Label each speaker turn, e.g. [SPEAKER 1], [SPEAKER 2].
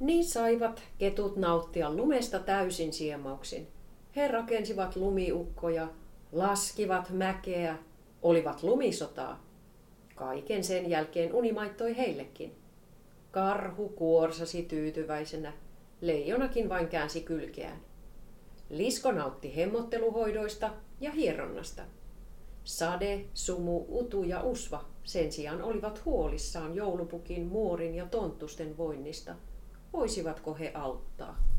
[SPEAKER 1] Niin saivat ketut nauttia lumesta täysin siemauksin. He rakensivat lumiukkoja, laskivat mäkeä, olivat lumisotaa. Kaiken sen jälkeen uni maittoi heillekin. Karhu kuorsasi tyytyväisenä, leijonakin vain käänsi kylkeään. Lisko nautti hemmotteluhoidoista ja hieronnasta. Sade, Sumu, Utu ja Usva sen sijaan olivat huolissaan joulupukin, muorin ja tonttusten voinnista. Voisivatko he auttaa?